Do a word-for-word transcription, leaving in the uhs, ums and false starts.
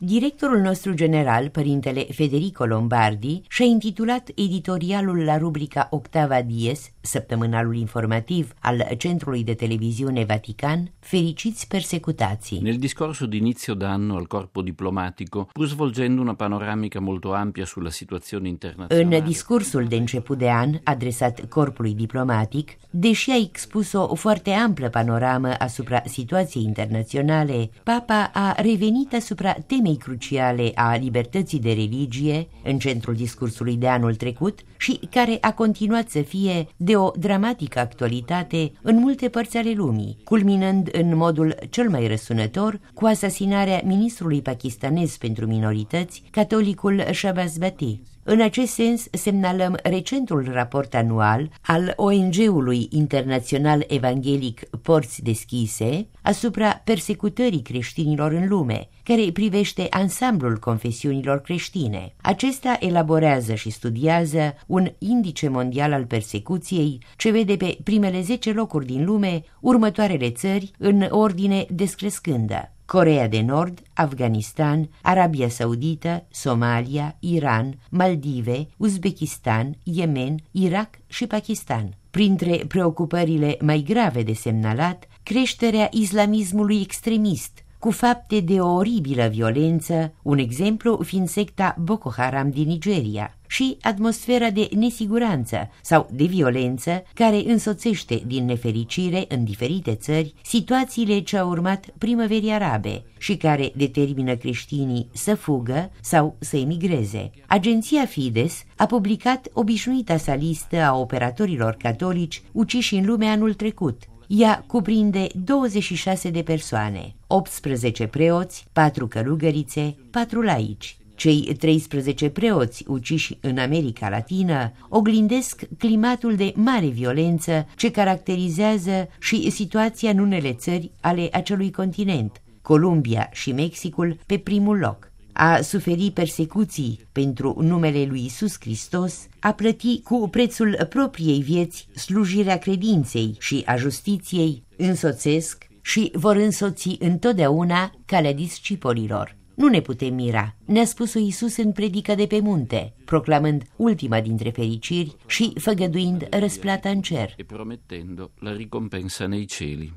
Directorul nostru general, părintele Federico Lombardi, și-a intitulat editorialul la rubrica Octava Dies, săptămânalul informativ al Centrului de Televizione Vatican, Fericiți persecutații. Nel discorso di inizio d'anno al corpo diplomatico, pur svolgendo una panoramica molto ampia sulla situazione internazionale. În discursul de început de an, adresat corpului diplomatic, deși a expus o foarte amplă panoramă asupra situației internaționale, Papa a revenit asupra temei cruciale a libertății de religie în centrul discursului de anul trecut și care a continuat să fie de o dramatică actualitate în multe părți ale lumii, culminând în modul cel mai răsunător cu asasinarea ministrului pakistanez pentru minorități, catolicul Shahbaz Bhatti. În acest sens, semnalăm recentul raport anual al O N G-ului internațional evanghelic Porți Deschise asupra persecutării creștinilor în lume, care privește ansamblul confesiunilor creștine. Acesta elaborează și studiază un indice mondial al persecuției ce vede pe primele zece locuri din lume următoarele țări în ordine descrescândă: Coreea de Nord, Afganistan, Arabia Saudită, Somalia, Iran, Maldive, Uzbekistan, Yemen, Irak și Pakistan. Printre preocupările mai grave de semnalat, creșterea islamismului extremist, cu fapte de o oribilă violență, un exemplu fiind secta Boko Haram din Nigeria, și atmosfera de nesiguranță sau de violență care însoțește din nefericire în diferite țări situațiile ce au urmat primăverii arabe și care determină creștinii să fugă sau să emigreze. Agenția Fides a publicat obișnuita sa listă a operatorilor catolici uciși în lume anul trecut. Ea cuprinde douăzeci și șase de persoane, optsprezece preoți, patru călugărițe, patru laici. Cei treisprezece preoți uciși în America Latină oglindesc climatul de mare violență ce caracterizează și situația în unele țări ale acelui continent, Columbia și Mexicul pe primul loc. A suferi persecuții pentru numele lui Iisus Hristos, a plăti cu prețul propriei vieți slujirea credinței și a justiției, însoțesc și vor însoți întotdeauna calea discipolilor. Nu ne putem mira, ne-a spus Iisus în predica de pe munte, proclamând ultima dintre fericiri și făgăduind răsplata în cer. E promettendo la ricompensa nei cieli.